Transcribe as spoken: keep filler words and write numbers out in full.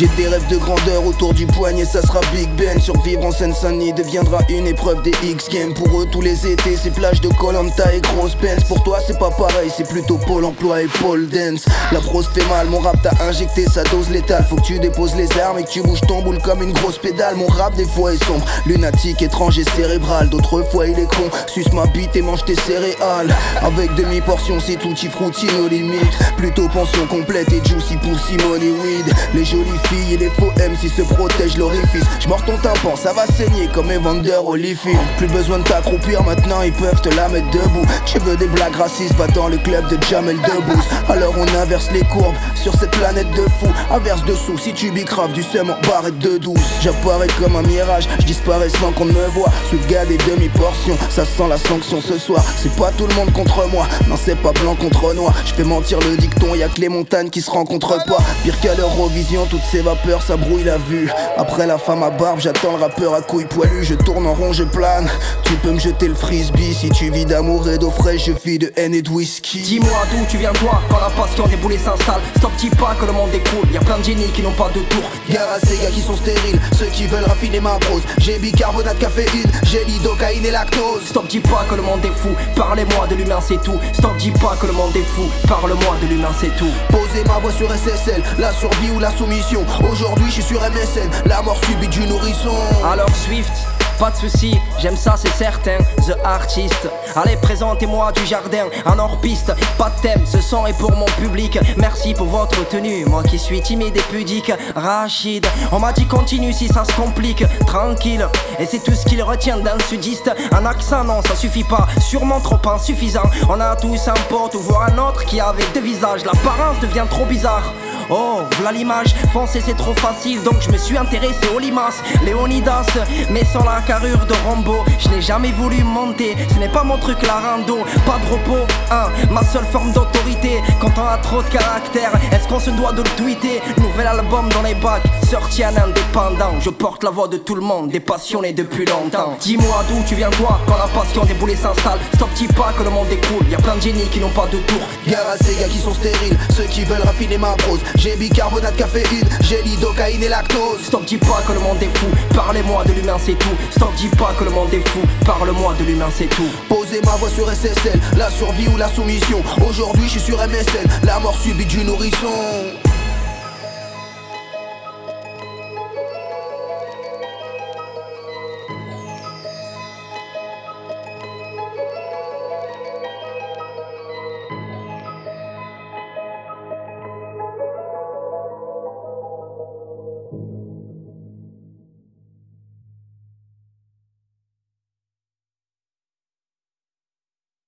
J'ai des rêves de grandeur autour du poignet, ça sera Big Ben. Survivre en Seine-Saint-Denis deviendra une épreuve des X-Games. Pour eux tous les étés c'est plage de Koh-Lanta et grosse Benz. Pour toi c'est pas pareil, c'est plutôt Pôle emploi et Pôle Dance. La prose fait mal, mon rap t'a injecté sa dose létale. Faut que tu déposes les armes et que tu bouges ton boule comme une grosse pédale. Mon rap des fois est sombre, lunatique, étrange et cérébral. D'autres fois il est con, suce ma bite et mange tes céréales. Avec demi-portion c'est tutti frutti nos limites. Plutôt pension complète et juicy pussy money weed. Les jolies filles et les faux M C se protègent l'orifice. J'mords ton tympan, ça va saigner comme Evander Holyfield. Plus besoin de t'accroupir, maintenant ils peuvent te la mettre debout. Tu veux des blagues racistes, va dans le club de Jamel Debbouze. Alors on inverse les courbes sur cette planète de fous. Inverse dessous, si tu bicraves du seum en barrette de douze. J'apparais comme un mirage, j'disparais sans qu'on me voie. Sweet des demi-portions, ça sent la sanction ce soir. C'est pas tout le monde contre moi, non c'est pas blanc contre noir. J'fais mentir le dicton, y'a que les montagnes qui se rencontrent pas. Pire qu'à l'Eurovision, toutes ces vapeurs ça brouille la vue. Après la femme à barbe, j'attends le rappeur à couilles poilues. Je tourne en rond, je plane. Tu peux me jeter le frisbee si tu vis d'amour et d'eau fraîche, je vis de haine et de whisky. Dis-moi d'où tu viens toi, quand la passion des boulets s'installe. Stop, dis pas que le monde est cool, y'a plein de génies qui n'ont pas de tour. Gare à ces gars qui sont stériles, ceux qui veulent raffiner ma prose. J'ai bicarbonate, caféine, j'ai lidocaïne et lactose. Stop, dis pas que le monde est fou, parlez-moi de l'humain c'est tout. Stop, dis pas que le monde est fou, parle-moi de l'humain c'est tout. Poser ma voix sur S S L, la survie ou la soumission. Aujourd'hui je suis sur M S N, la mort subite du nourrisson. Alors Swift, pas de soucis, j'aime ça c'est certain, The Artist. Allez présentez-moi du jardin, en hors-piste, pas de thème, ce son est pour mon public. Merci pour votre tenue, moi qui suis timide et pudique. Rachid, on m'a dit continue si ça se complique, tranquille. Et c'est tout ce qu'il retient d'un sudiste. Un accent non ça suffit pas, sûrement trop insuffisant. On a tous un pote ou voire un autre qui avait deux visages. L'apparence devient trop bizarre. Oh, v'là l'image, foncer c'est trop facile. Donc je me suis intéressé aux limaces, Léonidas, mais sans la carrure de Rambo. Je n'ai jamais voulu monter, ce n'est pas mon truc la rando. Pas de repos, hein, ma seule forme d'autorité. Quand on a trop de caractère, est-ce qu'on se doit de le tweeter? Nouvel album dans les bacs, sorti un indépendant. Je porte la voix de tout le monde, des passionnés depuis longtemps. Dis-moi d'où tu viens toi, quand la passion des boulets s'installe. Stop, dis pas que le monde est cool, y'a plein de génies qui n'ont pas de tour. Gare à ces gars qui sont stériles, ceux qui veulent raffiner ma prose. J'ai bicarbonate, caféine, j'ai lidocaïne et lactose. Stop, dis pas que le monde est fou, parlez-moi de l'humain c'est tout. Stop, dis pas que le monde est fou, parle-moi de l'humain c'est tout. Poser ma voix sur S S L, la survie ou la soumission. Aujourd'hui je suis sur M S N, la mort subite du nourrisson.